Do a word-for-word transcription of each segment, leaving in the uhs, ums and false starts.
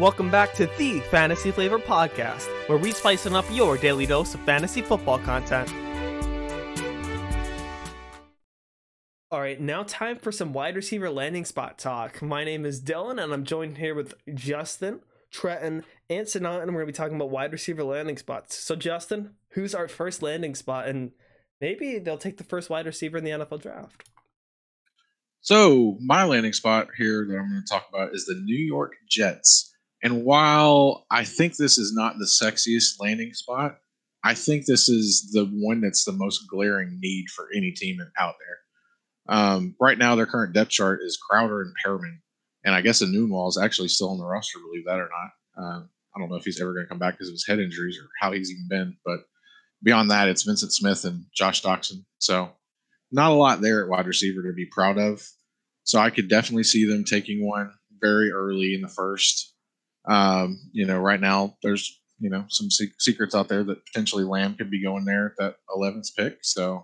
Welcome back to the Fantasy Flavor Podcast, where we spicing up your daily dose of fantasy football content. Alright, now time for some wide receiver landing spot talk. My name is Dylan, and I'm joined here with Justin, Trenton, and Sanat, and we're going to be talking about wide receiver landing spots. So Justin, who's our first landing spot? And maybe they'll take the first wide receiver in the N F L draft. So my landing spot here that I'm going to talk about is the New York Jets. And while I think this is not the sexiest landing spot, I think this is the one that's the most glaring need for any team out there. Um, right now, their current depth chart is Crowder and Perriman. And I guess Enunwa is actually still on the roster, believe that or not. Uh, I don't know if he's ever going to come back because of his head injuries or how he's even been. But beyond that, it's Vincent Smith and Josh Doctson. So not a lot there at wide receiver to be proud of. So I could definitely see them taking one very early in the first. Um, you know, right now there's, you know, some se- secrets out there that potentially Lamb could be going there at that eleventh pick. So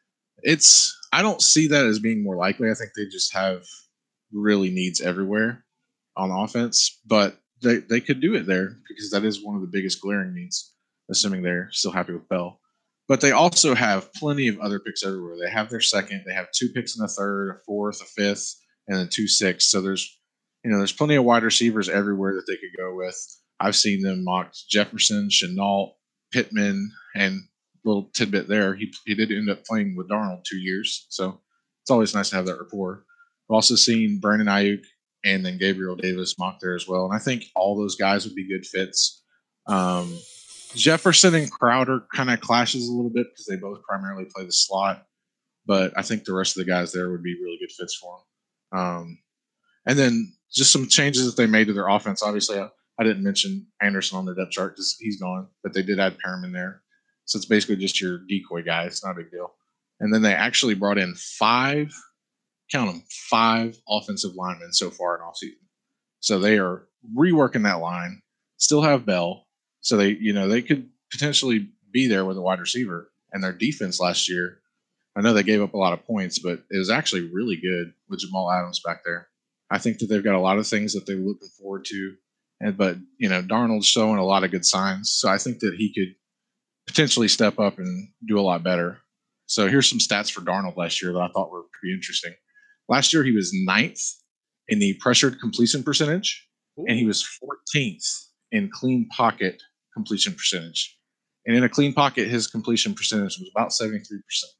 it's, I don't see that as being more likely. I think they just have really needs everywhere on offense, but they, they could do it there because that is one of the biggest glaring needs, assuming they're still happy with Bell. But they also have plenty of other picks everywhere. They have their second, they have two picks in the third, a fourth, a fifth, and then two sixths. So there's, you know, there's plenty of wide receivers everywhere that they could go with. I've seen them mocked Jefferson, Chenault, Pittman, and a little tidbit there. He he did end up playing with Darnold two years, so it's always nice to have that rapport. I've also seen Brandon Ayuk and then Gabriel Davis mocked there as well, and I think all those guys would be good fits. Um, Jefferson and Crowder kind of clashes a little bit because they both primarily play the slot, but I think the rest of the guys there would be really good fits for them. Um, and then just some changes that they made to their offense. Obviously, I, I didn't mention Anderson on the depth chart because he's gone, but they did add Perriman there. So it's basically just your decoy guy. It's not a big deal. And then they actually brought in five, count them, five offensive linemen so far in offseason. So they are reworking that line, still have Bell. So they, you know, they could potentially be there with a wide receiver. And their defense last year, I know they gave up a lot of points, but it was actually really good with Jamal Adams back there. I think that they've got a lot of things that they're looking forward to. And, but, you know, Darnold's showing a lot of good signs. So I think that he could potentially step up and do a lot better. So here's some stats for Darnold last year that I thought were pretty interesting. Last year, he was ninth in the pressured completion percentage, Ooh. and he was fourteenth in clean pocket completion percentage. And in a clean pocket, his completion percentage was about seventy-three percent.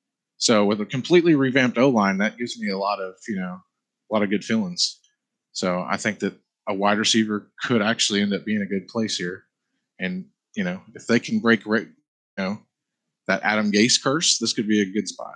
So with a completely revamped O-line, that gives me a lot of, you know, a lot of good feelings. So I think that a wide receiver could actually end up being a good place here. And, you know, if they can break, you know, that Adam Gase curse, this could be a good spot.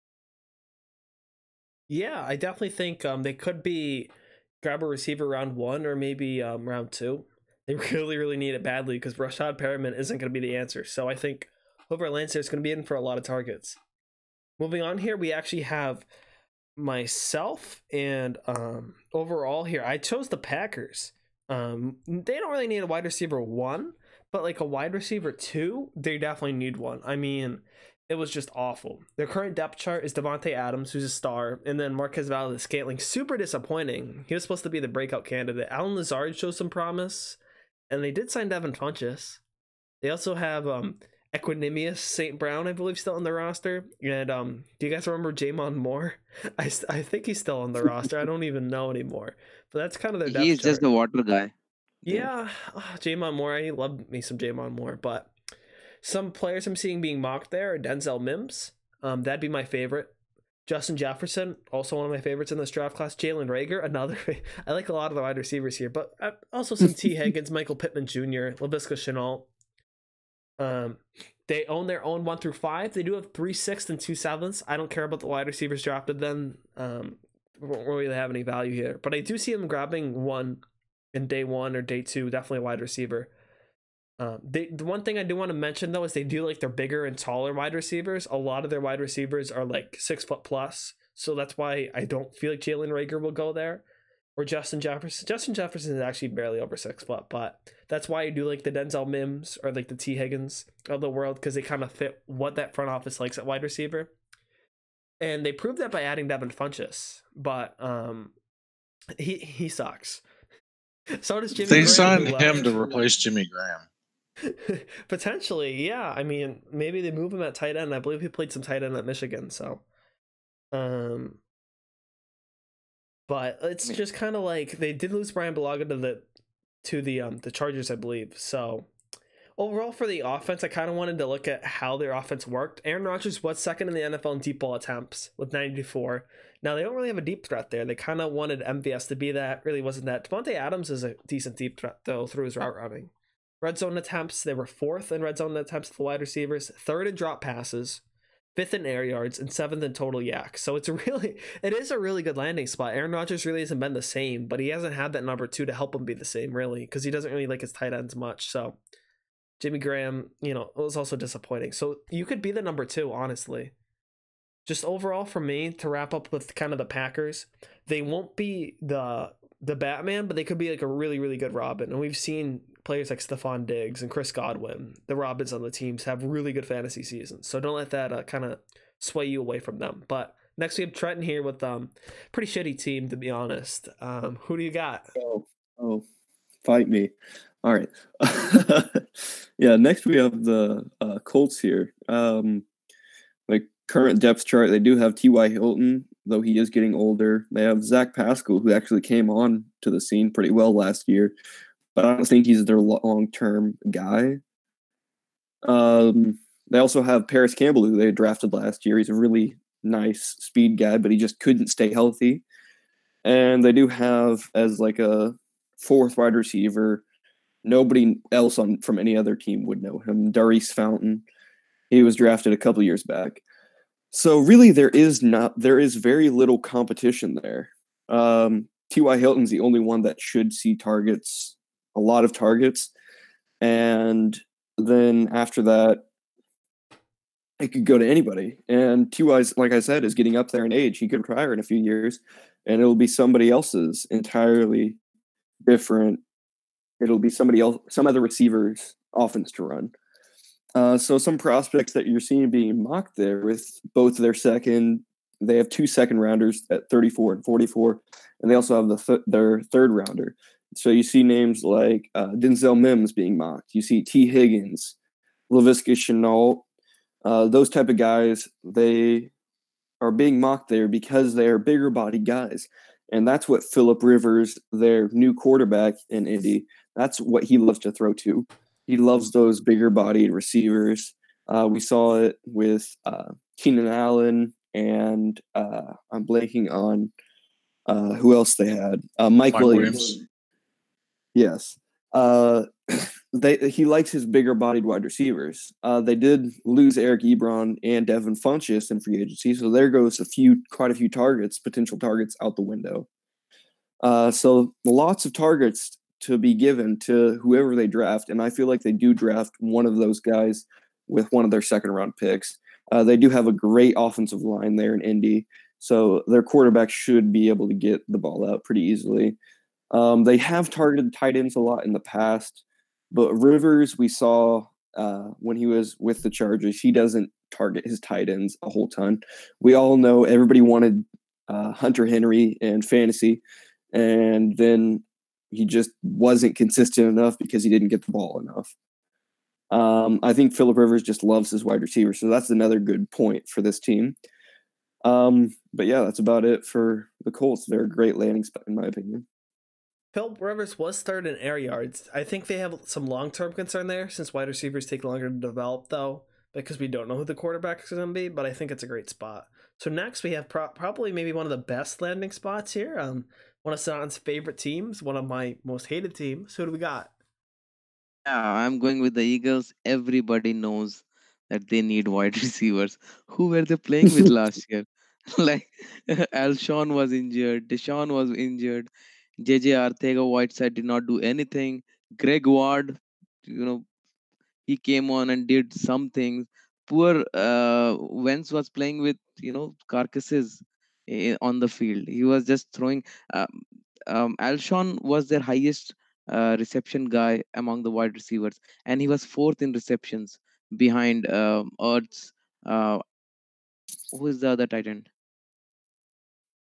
Yeah, I definitely think um, they could be grab a receiver round one or maybe um, round two. They really, really need it badly because Rashad Perriman isn't going to be the answer. So I think whoever lands there is going to be in for a lot of targets. Moving on here, we actually have myself and um, overall here, I chose the Packers. Um, they don't really need a wide receiver one, but like a wide receiver two, they definitely need one. I mean, it was just awful. Their current depth chart is Devontae Adams, who's a star, and then Marquez Valdes-Scantling, super disappointing. He was supposed to be the breakout candidate. Allen Lazard shows some promise, and they did sign Devin Funchess. They also have um, Equanimous Saint Brown, I believe, still on the roster. And um, do you guys remember Jamon Moore? I, I think he's still on the roster. I don't even know anymore. But that's kind of their depth He's chart. just the water guy. Yeah, oh, Jamon Moore. I love me some Jamon Moore, but some players I'm seeing being mocked there are Denzel Mims. Um, that'd be my favorite. Justin Jefferson, also one of my favorites in this draft class. Jalen Reagor, another. I like a lot of the wide receivers here, but also some T. Higgins, Michael Pittman Junior, Laviska Shenault. Um, they own their own one through five. They do have three sixths and two sevenths. I don't care about the wide receivers drafted then. Um, won't really have any value here, but I do see them grabbing one in day one or day two. Definitely a wide receiver. Um, they, the one thing I do want to mention though is they do like their bigger and taller wide receivers. A lot of their wide receivers are like six foot plus, so that's why I don't feel like Jalen Reagor will go there. Or Justin Jefferson. Justin Jefferson is actually barely over six foot, but that's why you do like the Denzel Mims or like the T. Higgins of the world because they kind of fit what that front office likes at wide receiver. And they proved that by adding Devin Funchess, but um, he he sucks. So does Jimmy They Graham, who signed him left. to replace Jimmy Graham. Potentially, yeah. I mean, maybe they move him at tight end. I believe he played some tight end at Michigan, so um but I it's mean, just kind of like they did lose Brian Bulaga to the to the um the Chargers, I believe. So overall for the offense, I kind of wanted to look at how their offense worked. Aaron Rodgers was second in the N F L in deep ball attempts with ninety-four. Now they don't really have a deep threat there. They kind of wanted M V S to be that. Really wasn't that. Devontae Adams is a decent deep threat though through his route running. Red zone attempts, they were fourth in red zone attempts for wide receivers, third in drop passes, fifth in air yards, and seventh in total yaks. So it's a really, it is a really good landing spot. Aaron Rodgers really hasn't been the same, but he hasn't had that number two to help him be the same, really, because he doesn't really like his tight ends much. So Jimmy Graham, you know, it was also disappointing. So you could be the number two, honestly. Just overall for me, to wrap up with kind of the Packers, they won't be the the Batman, but they could be like a really, really good Robin. And we've seen players like Stephon Diggs and Chris Godwin, the Robins on the teams, have really good fantasy seasons. So don't let that uh, kind of sway you away from them. But next we have Trenton here with um pretty shitty team, to be honest. Um, who do you got? Oh, oh, fight me. All right. Yeah, next we have the uh, Colts here. Um, like current depth chart, they do have T Y. Hilton, though he is getting older. They have Zach Pascal, who actually came on to the scene pretty well last year, but I don't think he's their long-term guy. Um, they also have Paris Campbell, who they drafted last year. He's a really nice speed guy, but he just couldn't stay healthy. And they do have as like a fourth wide receiver, nobody else on from any other team would know him, Darius Fountain. He was drafted a couple years back. So really, there is not there is very little competition there. Um, T Y. Hilton's the only one that should see targets, a lot of targets, and then after that, it could go to anybody. And T Y's, like I said, is getting up there in age. He could retire in a few years, and it'll be somebody else's entirely different. It'll be somebody else, some other receivers' offense to run. Uh, so some prospects that you're seeing being mocked there with both their second, they have two second rounders at thirty-four and forty-four, and they also have the th- their third rounder. So you see names like uh, Denzel Mims being mocked. You see T. Higgins, Laviska Shenault, uh, those type of guys. They are being mocked there because they are bigger body guys. And that's what Phillip Rivers, their new quarterback in Indy, that's what he loves to throw to. He loves those bigger bodied receivers. Uh, we saw it with uh, Keenan Allen and uh, I'm blanking on uh, who else they had. Uh, Mike, Mike Williams. Williams. Yes. Uh, they he likes his bigger bodied wide receivers. Uh, they did lose Eric Ebron and Devin Funchess in free agency, so there goes a few, quite a few targets, potential targets out the window. Uh, so lots of targets to be given to whoever they draft, and I feel like they do draft one of those guys with one of their second round picks. Uh, they do have a great offensive line there in Indy, so their quarterback should be able to get the ball out pretty easily. Um, they have targeted tight ends a lot in the past, but Rivers, we saw uh, when he was with the Chargers, he doesn't target his tight ends a whole ton. We all know everybody wanted uh, Hunter Henry in fantasy, and then he just wasn't consistent enough because he didn't get the ball enough. Um, I think Phillip Rivers just loves his wide receiver, so that's another good point for this team. Um, but yeah, that's about it for the Colts. They're a great landing spot, in my opinion. Phillip Rivers was third in air yards. I think they have some long-term concern there since wide receivers take longer to develop, though, because we don't know who the quarterback is going to be, but I think it's a great spot. So next we have pro- probably maybe one of the best landing spots here. Um, one of San's favorite teams, one of my most hated teams. Who do we got? Yeah, I'm going with the Eagles. Everybody knows that they need wide receivers. Who were they playing with last year? Like Alshon was injured, Deshaun was injured, J J Arcega-Whiteside did not do anything. Greg Ward, you know, he came on and did some things. Poor uh, Wentz was playing with, you know, carcasses eh, on the field. He was just throwing. Um, um, Alshon was their highest uh, reception guy among the wide receivers, and he was fourth in receptions behind um, Ertz. Uh, who is the other tight end?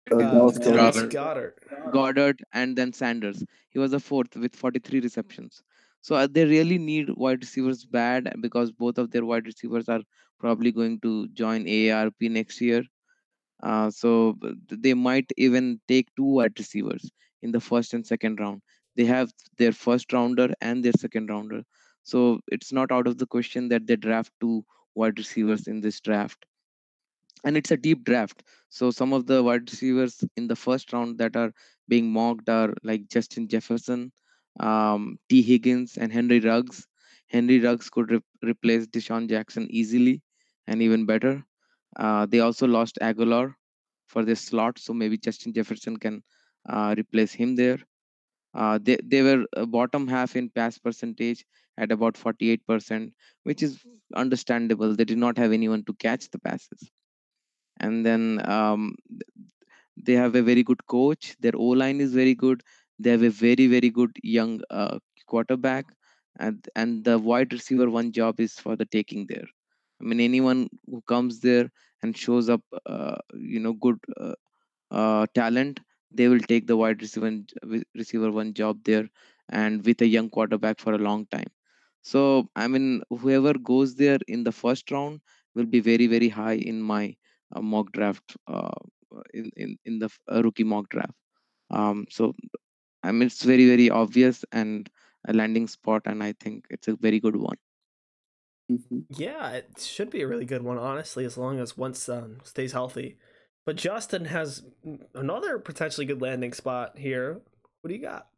Uh, uh, Dallas Dallas Goddard. Goddard. Goddard, and then Sanders. He was the fourth with forty-three receptions. So uh, they really need wide receivers bad because both of their wide receivers are probably going to join A A R P next year. Uh, so b- they might even take two wide receivers in the first and second round. They have their first rounder and their second rounder. So it's not out of the question that they draft two wide receivers in this draft. And it's a deep draft. So some of the wide receivers in the first round that are being mocked are like Justin Jefferson, um, T. Higgins, and Henry Ruggs. Henry Ruggs could re- replace Deshaun Jackson easily and even better. Uh, they also lost Aguilar for this slot, so maybe Justin Jefferson can uh, replace him there. Uh, they, they were uh, bottom half in pass percentage at about forty-eight percent, which is understandable. They did not have anyone to catch the passes. And then um, they have a very good coach. Their O line is very good. They have a very very good young uh, quarterback, and and the wide receiver one job is for the taking there. I mean, anyone who comes there and shows up, uh, you know, good uh, uh, talent, they will take the wide receiver wi- receiver one job there, and with a young quarterback for a long time. So I mean, whoever goes there in the first round will be very very high in my uh, mock draft, uh, in in in the f- uh, rookie mock draft. Um, so I mean, it's very very obvious and a landing spot, and I think it's a very good one. Mhm. Yeah, it should be a really good one, honestly, as long as once um, stays healthy. But Justin has another potentially good landing spot here. What do you got?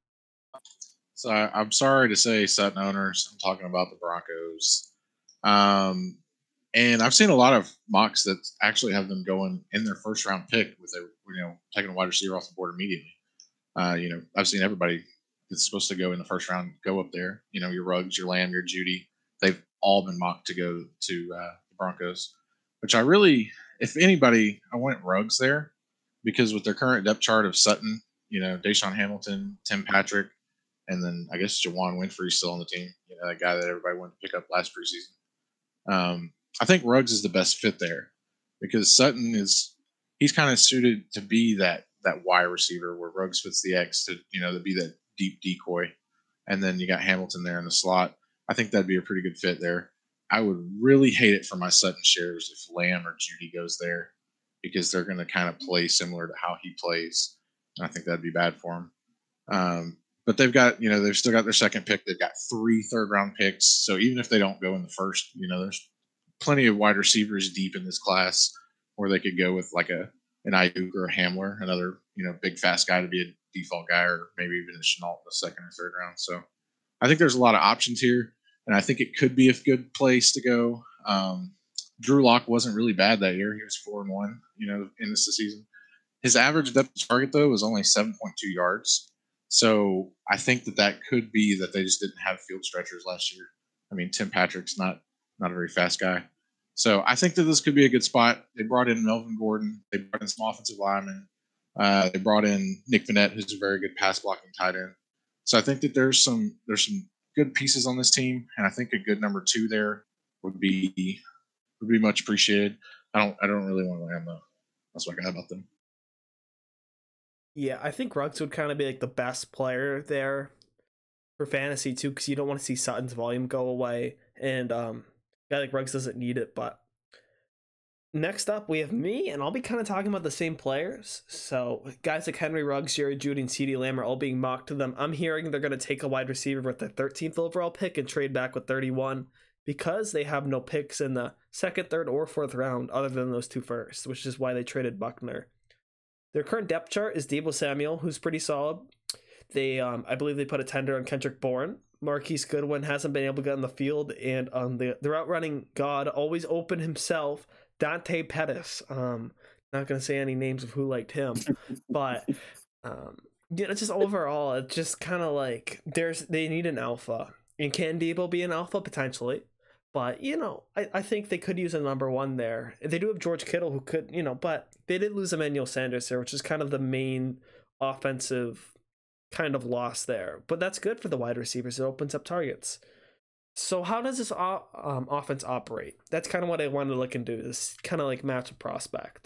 So I, I'm sorry to say, Sutton owners, I'm talking about the Broncos. Um, and I've seen a lot of mocks that actually have them going in their first round pick with a you know taking a wide receiver off the board immediately. Uh, you know, I've seen everybody that's supposed to go in the first round go up there. You know, your Ruggs, your Lamb, your Judy. They've all been mocked to go to uh, the Broncos, which I really, if anybody, I went Ruggs there because with their current depth chart of Sutton, you know, Deshaun Hamilton, Tim Patrick, and then I guess Jawan Winfrey's still on the team. You know, that guy that everybody wanted to pick up last preseason. Um, I think Ruggs is the best fit there because Sutton is he's kind of suited to be that that Y receiver where Ruggs fits the X to you know to be that deep decoy, and then you got Hamilton there in the slot. I think that'd be a pretty good fit there. I would really hate it for my Sutton shares if Lamb or Judy goes there because they're going to kind of play similar to how he plays, and I think that'd be bad for him. Um, but they've got, you know, they've still got their second pick. They've got three third round picks. So even if they don't go in the first, you know, there's plenty of wide receivers deep in this class where they could go with like a an Ayuk or a Hamler, another, you know, big fast guy to be a default guy, or maybe even a Chenault in the second or third round. So I think there's a lot of options here, and I think it could be a good place to go. Um, Drew Lock wasn't really bad that year. He was four and one, you know, in this season. His average depth of target though was only seven point two yards. So I think that that could be that they just didn't have field stretchers last year. I mean, Tim Patrick's not not a very fast guy. So I think that this could be a good spot. They brought in Melvin Gordon. They brought in some offensive linemen. Uh, they brought in Nick Vanette, who's a very good pass blocking tight end. So I think that there's some there's some good pieces on this team, and I think a good number two there would be would be much appreciated. I don't I don't really want to land though. That's what I got about them. Yeah, I think Ruggs would kind of be like the best player there for fantasy too, because you don't want to see Sutton's volume go away, and um, a guy like Ruggs doesn't need it. But next up, we have me, and I'll be kind of talking about the same players. So guys like Henry Ruggs, Jerry Judy, and CeeDee Lamb are all being mocked to them. I'm hearing they're going to take a wide receiver with their thirteenth overall pick and trade back with thirty-one because they have no picks in the second, third, or fourth round other than those two first, which is why they traded Buckner. Their current depth chart is Deebo Samuel, who's pretty solid. They, um, I believe they put a tender on Kendrick Bourne. Marquise Goodwin hasn't been able to get on the field, and um, the, the route running god always open himself, Dante Pettis. Um, not gonna say any names of who liked him, but um, you know, just overall, it's just kind of like there's they need an alpha, and can Deebo be an alpha potentially? But you know, I, I think they could use a number one there. They do have George Kittle who could, you know, but they did lose Emmanuel Sanders there, which is kind of the main offensive kind of loss there. But that's good for the wide receivers. It opens up targets. So how does this um, offense operate? That's kind of what I wanted to look into. This kind of like match a prospect.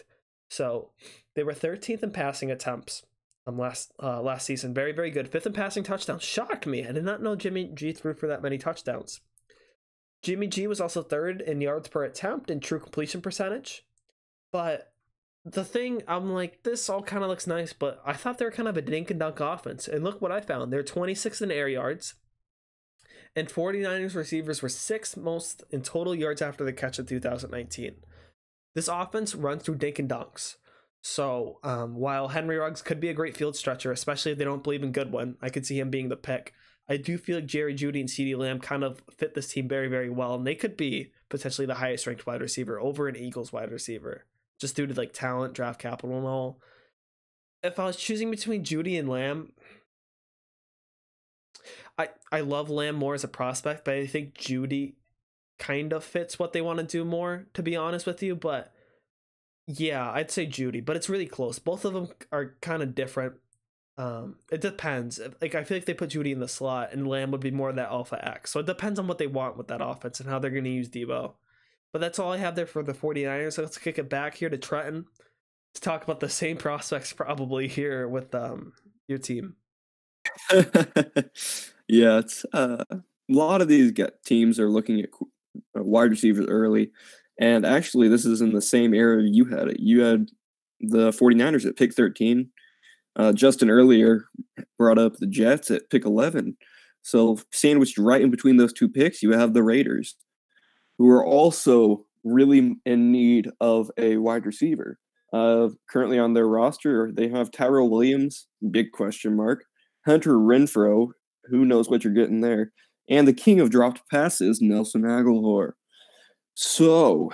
So they were thirteenth in passing attempts um, last uh, last season. Very, very good. Fifth in passing touchdowns. Shocked me. I did not know Jimmy G threw for that many touchdowns. Jimmy G was also third in yards per attempt and true completion percentage. But the thing, I'm like, this all kind of looks nice, but I thought they were kind of a dink and dunk offense. And look what I found. They're twenty-sixth in air yards. And 49ers receivers were sixth most in total yards after the catch in two thousand nineteen. This offense runs through dink and dunks. So um, while Henry Ruggs could be a great field stretcher, especially if they don't believe in Goodwin, I could see him being the pick. I do feel like Jerry Jeudy and CeeDee Lamb kind of fit this team very, very well, and they could be potentially the highest ranked wide receiver over an Eagles wide receiver, just due to like talent, draft capital, and all. If I was choosing between Jeudy and Lamb, I I love Lamb more as a prospect, but I think Jeudy kind of fits what they want to do more, to be honest with you. But yeah, I'd say Jeudy, but it's really close. Both of them are kind of different. Um, it depends. Like I feel like they put Jeudy in the slot, and Lamb would be more of that alpha X. So it depends on what they want with that offense and how they're going to use Debo. But that's all I have there for the 49ers. So let's kick it back here to Trenton to talk about the same prospects probably here with um your team. Yeah, it's uh, a lot of these get, teams are looking at qu- uh, wide receivers early. And actually, this is in the same era you had it. You had the 49ers at pick thirteen. Uh, Justin earlier brought up the Jets at pick eleven. So sandwiched right in between those two picks, you have the Raiders, who are also really in need of a wide receiver. Uh, currently on their roster, they have Tyrell Williams, big question mark, Hunter Renfro, who knows what you're getting there, and the king of dropped passes, Nelson Aguilar. So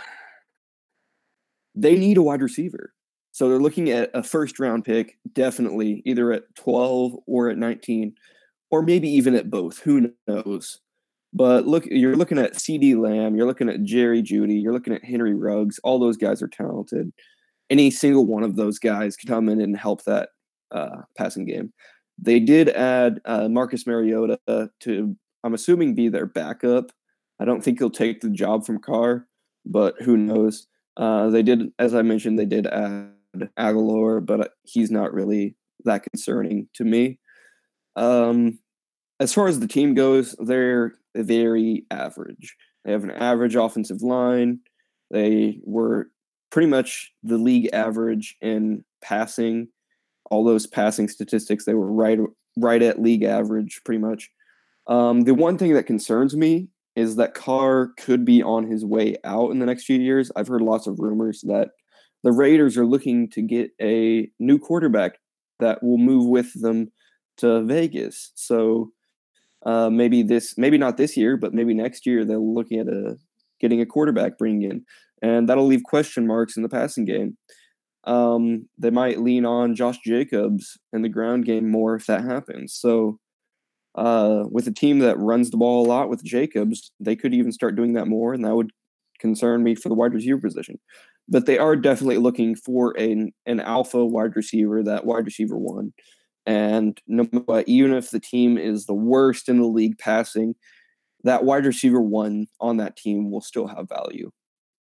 they need a wide receiver. So they're looking at a first round pick, definitely either at twelve or at nineteen, or maybe even at both. Who knows? But look, you're looking at CeeDee Lamb, you're looking at Jerry Jeudy, you're looking at Henry Ruggs. All those guys are talented. Any single one of those guys can come in and help that uh, passing game. They did add uh, Marcus Mariota to, I'm assuming, be their backup. I don't think he'll take the job from Carr, but who knows? Uh, they did, as I mentioned, they did add Aguilar, but he's not really that concerning to me. Um, as far as the team goes, they're very average. They have an average offensive line. They were pretty much the league average in passing. All those passing statistics, they were right right at league average, pretty much. Um, the one thing that concerns me is that Carr could be on his way out in the next few years. I've heard lots of rumors that the Raiders are looking to get a new quarterback that will move with them to Vegas. So uh, maybe this, maybe not this year, but maybe next year they're looking at a getting a quarterback bringing in, and that'll leave question marks in the passing game. Um, they might lean on Josh Jacobs in the ground game more if that happens. So uh, with a team that runs the ball a lot with Jacobs, they could even start doing that more, and that would concern me for the wide receiver position. But they are definitely looking for an an alpha wide receiver, that wide receiver one. And no matter what, even if the team is the worst in the league passing, that wide receiver one on that team will still have value.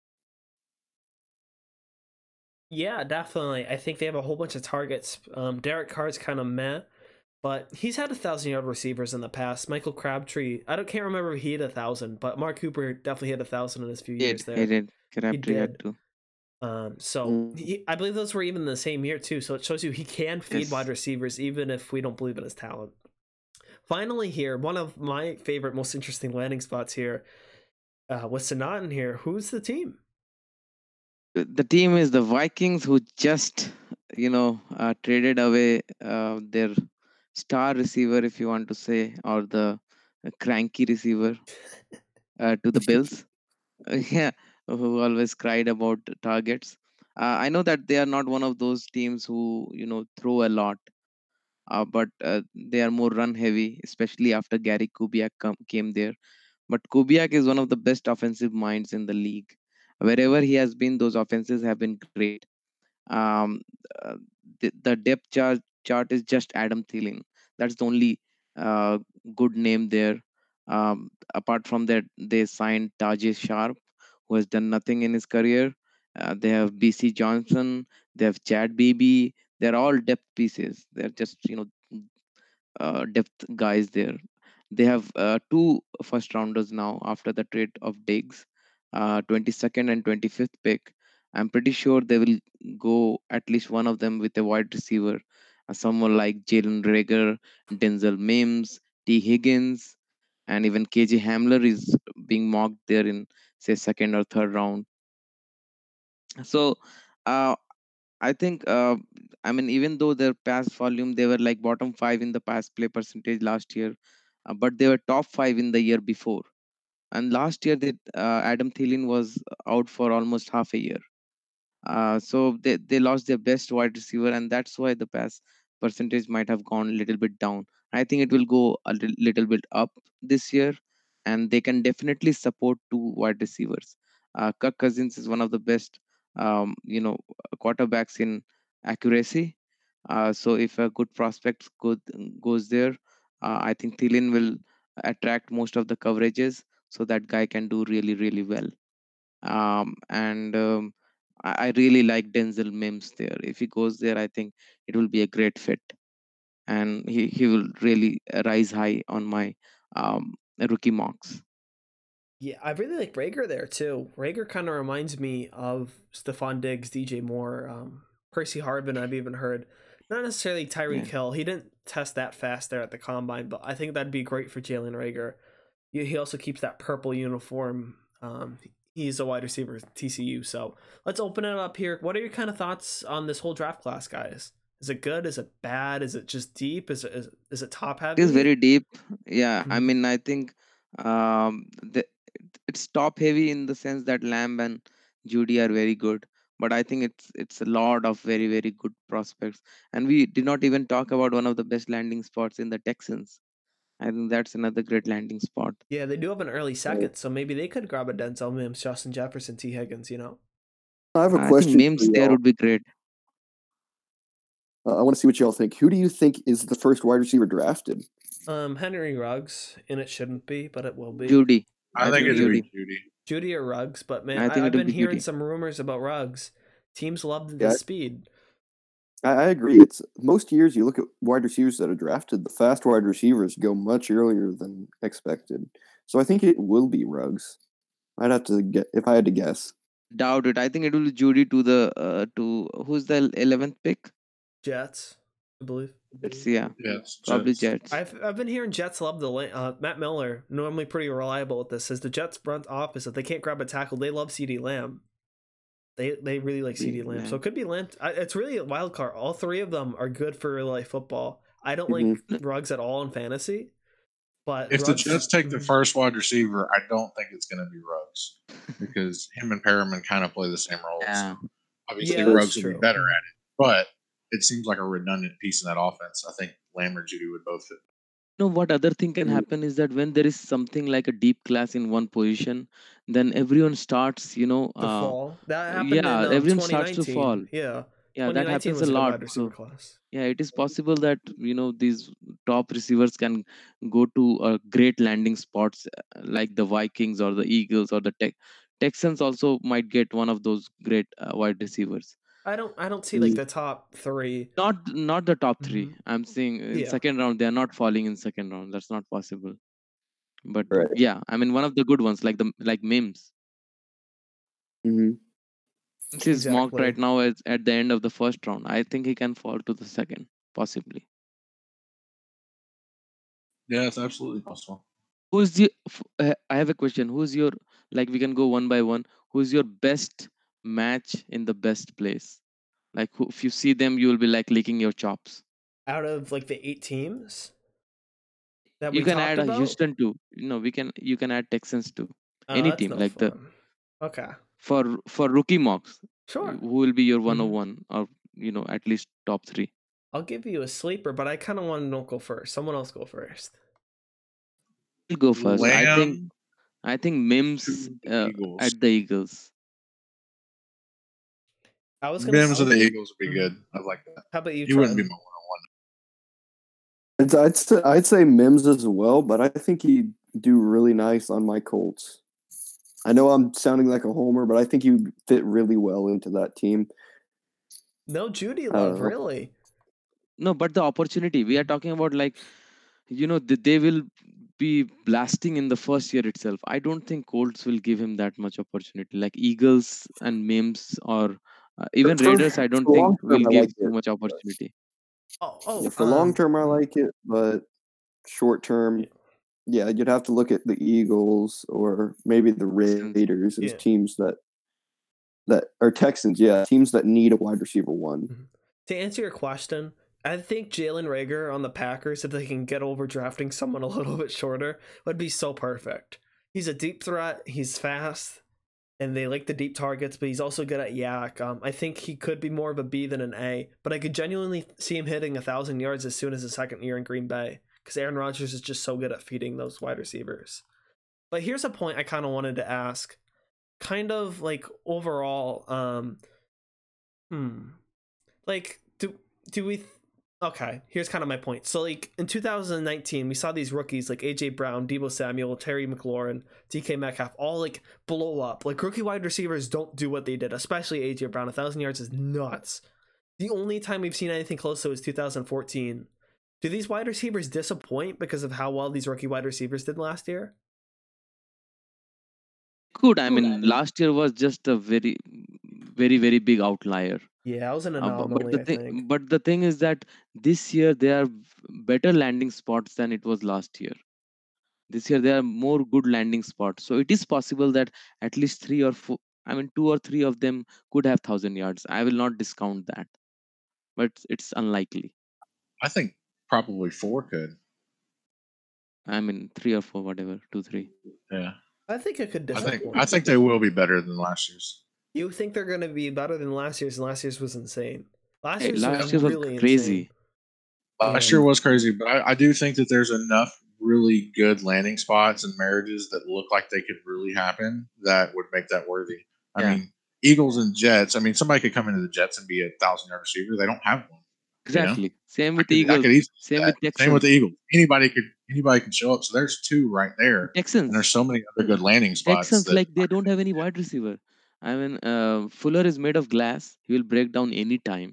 Yeah, definitely. I think they have a whole bunch of targets. Um, Derek Carr's kind of meh, but he's had a thousand yard receivers in the past. Michael Crabtree, I don't can't remember if he had a thousand, but Mark Cooper definitely had a thousand in his few years Did there. he did? He Crabtree had did. to. Um, so Mm. he, I believe those were even the same year too. So it shows you he can feed Yes. wide receivers even if we don't believe in his talent. Finally, here one of my favorite, most interesting landing spots here uh, with Sanat in here. Who's the team? The team is the Vikings, who just, you know, uh, traded away uh, their star receiver, if you want to say, or the uh, cranky receiver uh, to the Bills. Uh, yeah, who always cried about targets. Uh, I know that they are not one of those teams who, you know, throw a lot, uh, but uh, they are more run heavy, especially after Gary Kubiak come, came there. But Kubiak is one of the best offensive minds in the league. Wherever he has been, those offenses have been great. Um, uh, the, the depth chart chart is just Adam Thielen. That's the only uh, good name there. Um, apart from that, they signed Tajay Sharp, who has done nothing in his career. Uh, they have B C Johnson. They have Chad Beebe. They're all depth pieces. They're just you know uh, depth guys there. They have uh, two first rounders now after the trade of Diggs, uh, twenty-second and twenty-fifth pick. I'm pretty sure they will go at least one of them with a wide receiver, uh, someone like Jalen Rager, Denzel Mims, T. Higgins, and even K J Hamler is being mocked there in say second or third round. So uh, I think uh, I mean even though their pass volume they were like bottom five in the pass play percentage last year, uh, but they were top five in the year before. And last year that uh, Adam Thielen was out for almost half a year. Uh, so they, they lost their best wide receiver, and that's why the pass percentage might have gone a little bit down. I think it will go a li- little bit up this year, and they can definitely support two wide receivers. Uh, Kirk Cousins is one of the best, um, you know, quarterbacks in accuracy. Uh, so if a good prospect good goes there, uh, I think Thielen will attract most of the coverages, so that guy can do really really well. Um, and um, I, I really like Denzel Mims there. If he goes there, I think it will be a great fit, and he, he will really rise high on my um, rookie mocks. Yeah, I really like Rager there too. Rager kind of reminds me of Stephon Diggs, D J Moore, um, Percy Harvin. I've even heard, not necessarily Tyreek Yeah. Hill. He didn't test that fast there at the combine, but I think that'd be great for Jalen Rager. He he also keeps that purple uniform. Um, he's a wide receiver at T C U. So let's open it up here. What are your kind of thoughts on this whole draft class, guys? Is it good? Is it bad? Is it just deep? Is it is, is it top It is heavy? very deep. Yeah, I Mhm. mean, I think um, the, it's top heavy in the sense that Lamb and Judy are very good, but I think it's it's a lot of very very good prospects. And we did not even talk about one of the best landing spots in the Texans. I think that's another great landing spot. Yeah, they do have an early Right. second, so maybe they could grab a Denzel Mims, Justin Jefferson, T. Higgins, you know? I have a I think question for Mims there y'all. would be great. Uh, I want to see what y'all think. Who do you think is the first wide receiver drafted? Um, Henry Ruggs, and it shouldn't be, but it will be. Judy. I, I think think it'd Judy. be Judy. Judy. Judy or Ruggs, but man, I think I, I've it will been be hearing Judy. some rumors about Ruggs. Teams love the Yeah. speed. I, I agree. It's most years you look at wide receivers that are drafted, the fast wide receivers go much earlier than expected. So I think it will be Ruggs. I'd have to get if I had to guess. Doubt it. I think it will be Judy to the uh, to who's the eleventh pick? Jets, I believe. It's yeah, Yes, probably Jets. Jets. I've I've been hearing Jets love the la- uh, Matt Miller, normally pretty reliable with this, says the Jets front office if they can't grab a tackle, they love CeeDee Lamb. They they really like CeeDee Lamb, so it could be Lamb. I, it's really a wild card. All three of them are good for real life football. I don't Mhm. like Ruggs at all in fantasy, but If the Ruggs, Jets take the Mhm. first wide receiver, I don't think it's going to be Ruggs because him and Perriman kind of play the same roles. Yeah. Obviously, Yeah, that's Ruggs will true. be better at it, but it seems like a redundant piece in that offense. I think Lamb or Judy would both fit. No, what other thing can Mhm. happen is that when there is something like a deep class in one position, then everyone starts, you know, To uh, fall. That uh, happened yeah, in um everyone starts to fall. twenty nineteen. Yeah, Yeah, that twenty nineteen happens a was a good lot. wide receiver So class. yeah, it is possible that you know these top receivers can go to uh, great landing spots uh, like the Vikings or the Eagles or the Tex Texans also might get one of those great uh, wide receivers. I don't I don't see like the top three. Not not the top three. Mhm. I'm saying in Yeah. second round they are not falling in second round. That's not possible. But Right. yeah, I mean one of the good ones like the like Mims. hmm Mims is mocked Exactly. right now as at the end of the first round. I think he can fall to the second, possibly. Yeah, it's absolutely possible. Who's the? f- uh, I have a question. Who's your like? We can go one by one. Who's your best match in the best place? Like who, if you see them, you will be like licking your chops. Out of like the eight teams that You we can talked add a about, Houston too. No, we can. You can add Texans too. oh, Any that's team no like the fun. Okay. for for rookie mocks. Sure. Who will be your one Mhm. hundred one or you know at least top three? I'll give you a sleeper, but I kind of want to don't go first. Someone else go first. I'll go first. I think Lamb I think Mims to the uh, Eagles. at the Eagles. I was gonna. Mims I'll of the give- Eagles would be Mhm. good. I like that. How about you, He wouldn't be Trent? my one-on-one. I'd, I'd, say, I'd say Mims as well, but I think he'd do really nice on my Colts. I know I'm sounding like a homer, but I think he would fit really well into that team. No Judy I don't love, know. really. No, but the opportunity we are talking about, like, you know, th- they will be blasting in the first year itself. I don't think Colts will give him that much opportunity. Like Eagles and Mims or uh, even For, Raiders, I don't for long think term, will I give like too it. much opportunity. Oh, oh, Yeah, for long um, term, I mm, like it, but short term, Yeah. yeah, you'd have to look at the Eagles or maybe the Texans. Raiders as Yeah. teams that that are Texans. Yeah, teams that need a wide receiver one. Mhm. To answer your question, I think Jalen Rager on the Packers, if they can get over drafting someone a little bit shorter, would be so perfect. He's a deep threat. He's fast, and they like the deep targets, but he's also good at yak. Um, I think he could be more of a B than an A, but I could genuinely see him hitting a thousand yards as soon as his second year in Green Bay because Aaron Rodgers is just so good at feeding those wide receivers. But here's a point I kind of wanted to ask, kind of like overall, um, hmm, like do do we? Th- okay, here's kind of my point. So like in two thousand nineteen, we saw these rookies like A J Brown, Deebo Samuel, Terry McLaurin, D K Metcalf, all like blow up. Like rookie wide receivers don't do what they did, especially A J Brown. A thousand yards is nuts. The only time we've seen anything close to was two thousand fourteen. Do these wide receivers disappoint because of how well these rookie wide receivers did last year? Good. I mean, last year was just a very, very, very big outlier. Yeah, it was an Uh, bu- but anomaly, the I thing, think. but the thing is that this year there are better landing spots than it was last year. This year there are more good landing spots, so it is possible that at least three or four, I mean, two or three of them could have thousand yards. I will not discount that, but it's unlikely. I think probably four could. I mean, three or four, whatever, two, three. Yeah, I think it could I think disappoint. I think they will be better than last year's. You think they're going to be better than last year's, and last year's was insane. Last Hey, year's last was year was really crazy. insane. Last Yeah. year was crazy, but I, I do think that there's enough really good landing spots and marriages that look like they could really happen that would make that worthy. I Yeah. mean, Eagles and Jets. I mean, somebody could come into the Jets and be a thousand yard receiver. They don't have one. You know, Exactly. Same I with could, I Eagles. could easily do Same that. with Same with Texans. the Eagles. Anybody could anybody can show up. So there's two right there, and Texans. there's so many other good landing spots Texans, that like they don't have any wide receiver. I mean, uh, Fuller is made of glass. He will break down any time.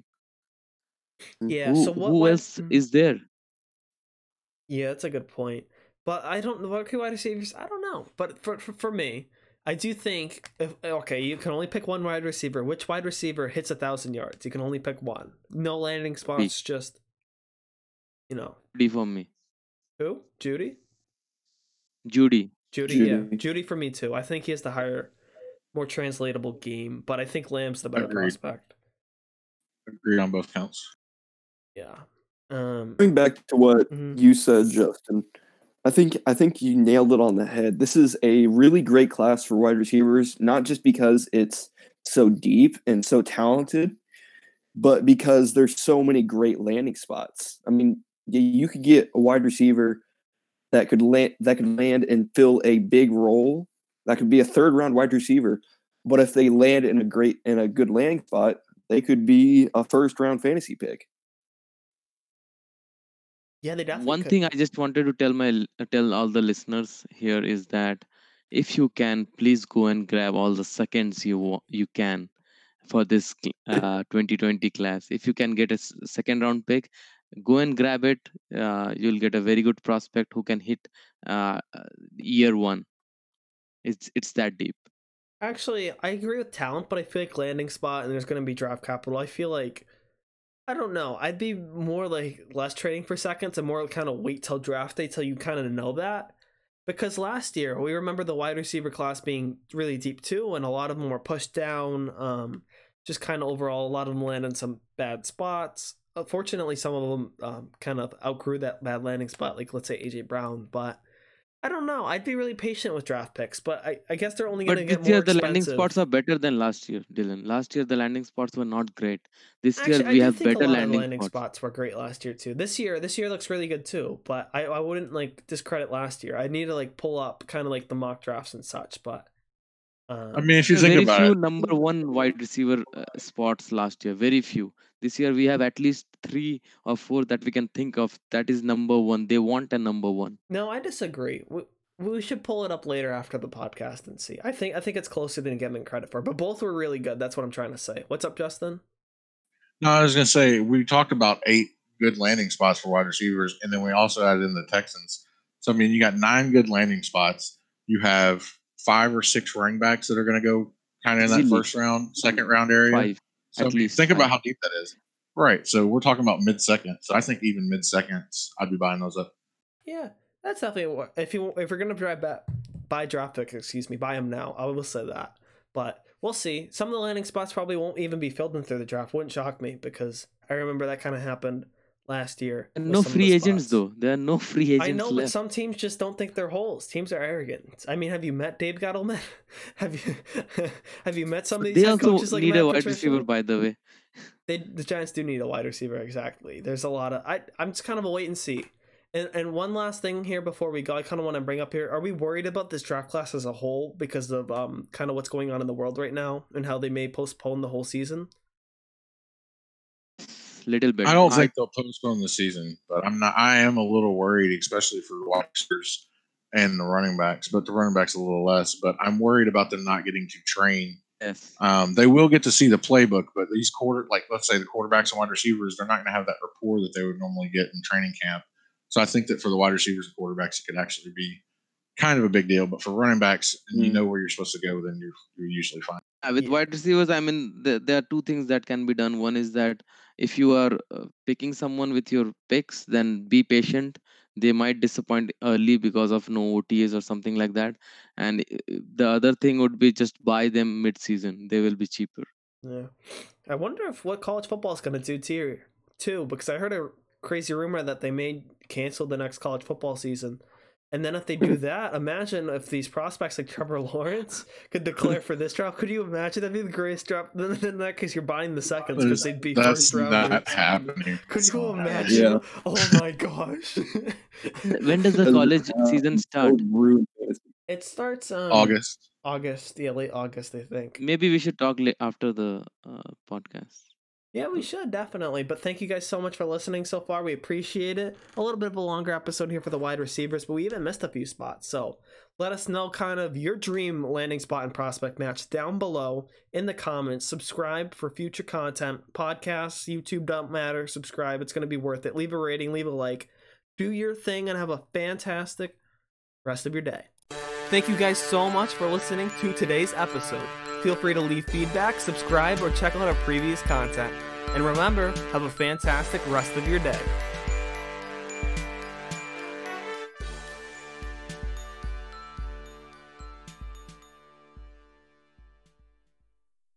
Yeah, Who so what who wide- else is there? Yeah, that's a good point. But I don't know rookie wide receivers. I don't know. But for, for for me, I do think if okay, you can only pick one wide receiver. Which wide receiver hits a thousand yards? You can only pick one. No landing spots. Just you know D for me. who? Judy. Judy. Judy. Judy. Yeah, Judy for me too. I think he has the higher, more translatable game. But I think Lamb's the better Agreed. prospect. agreed on both counts. Yeah. Um. Going back to what mhm. you said, Justin, I think I think you nailed it on the head. This is a really great class for wide receivers, not just because it's so deep and so talented, but because there's so many great landing spots. I mean, y- you could get a wide receiver that could land that could land and fill a big role. That could be a third round wide receiver, but if they land in a great in a good landing spot, they could be a first round fantasy pick. Yeah, they definitely One could. thing I just wanted to tell my l- tell all the listeners here is that if you can, please go and grab all the seconds you wa- you can for this cl- uh, twenty twenty class. If you can get a s- second round pick, go and grab it. Uh, you'll get a very good prospect who can hit uh, uh, year one. It's it's that deep. Actually, I agree with talent, but I feel like landing spot and there's going to be draft capital. I feel like, I don't know. I'd be more like less trading for seconds and more kind of wait till draft day till you kind of know that. Because last year, we remember the wide receiver class being really deep too, and a lot of them were pushed down. Um, just kind of overall, a lot of them landed in some bad spots. Uh, fortunately, some of them um, kind of outgrew that bad landing spot, like let's say A J Brown. But I don't know. I'd be really patient with draft picks, but I, I guess they're only going But to get this more year the landing expensive. spots are better than last year, Dylan. Last year the landing spots were not great. This Actually, year I we do have think a better lot of the landing, landing spots. spots were great last year too. This year, this year looks really good too. But I, I wouldn't like discredit last year. I need to like pull up kind of like the mock drafts and such. But um, I mean, if you There are think very about few it, number one wide receiver uh, spots last year. Very few. This year we have at least three or four that we can think of. That is number one. They want a number one. no, I disagree. We, We should pull it up later after the podcast and see. I think I think it's closer than giving credit for, but both were really good. That's what I'm trying to say. What's up, Justin? No, I was going to say we talked about eight good landing spots for wide receivers, and then we also added in the Texans. So I mean, you got nine good landing spots. You have five or six running backs that are going to go kind of in that Easily. first round, second round area. Five. So At I mean, least think about five. how deep that is. Right. So we're talking about mid second. So I think even mid seconds, I'd be buying those up. Yeah, that's definitely what, if you if we're gonna drive back buy draft picks, excuse me, buy them now. I will say that, but we'll see. Some of the landing spots probably won't even be filled in through the draft. Wouldn't shock me because I remember that kind of happened last year. And with no some of free the agents spots. though. There are no free agents I know, but left. some teams just don't think they're holes. Teams are arrogant. I mean, have you met Dave Gettleman? have you have you met some of these They head also coaches like need Matt a wide Patricia? receiver, by the way. They the Giants do need a wide receiver, exactly. There's a lot of I I'm just kind of a wait and see. And and one last thing here before we go, I kind of want to bring up here: are we worried about this draft class as a whole because of um kind of what's going on in the world right now and how they may postpone the whole season? Little bit. I don't think they'll postpone the season, but I'm not. I am a little worried, especially for the wide receivers and the running backs. But the running backs a little less. But I'm worried about them not getting to train. Yes. Um, they will get to see the playbook, but these quarter, like let's say the quarterbacks and wide receivers, they're not going to have that rapport that they would normally get in training camp. So I think that for the wide receivers and quarterbacks, it could actually be kind of a big deal. But for running backs, and you Mm. know where you're supposed to go, then you're you're usually fine. Uh, with Yeah. wide receivers, I mean, the, there are two things that can be done. One is that if you are uh, picking someone with your picks, then be patient. They might disappoint early because of no O T As or something like that. And uh, the other thing would be just buy them mid-season. They will be cheaper. Yeah, I wonder if what college football is going to do too, too, because I heard a crazy rumor that they may cancel the next college football season. And then if they do that, imagine if these prospects like Trevor Lawrence could declare for this draft. Could you imagine? That'd be the greatest draft. Then in that case, you're buying the seconds because they'd be That's first not rounders. happening. Could you imagine? Yeah. Oh my gosh! When does the college season start? So rude. It starts um, August. August, yeah, late August, I think. Maybe we should talk la- after the uh, podcast. Yeah, we should definitely. But thank you guys so much for listening so far. We appreciate it. A little bit of a longer episode here for the wide receivers, but we even missed a few spots. So let us know kind of your dream landing spot and prospect match down below in the comments. Subscribe for future content. Podcasts, YouTube don't matter. Subscribe. It's going to be worth it. Leave a rating, leave a like. Do your thing and have a fantastic rest of your day. Thank you guys so much for listening to today's episode. Feel free to leave feedback, subscribe, or check out our previous content. And remember, have a fantastic rest of your day.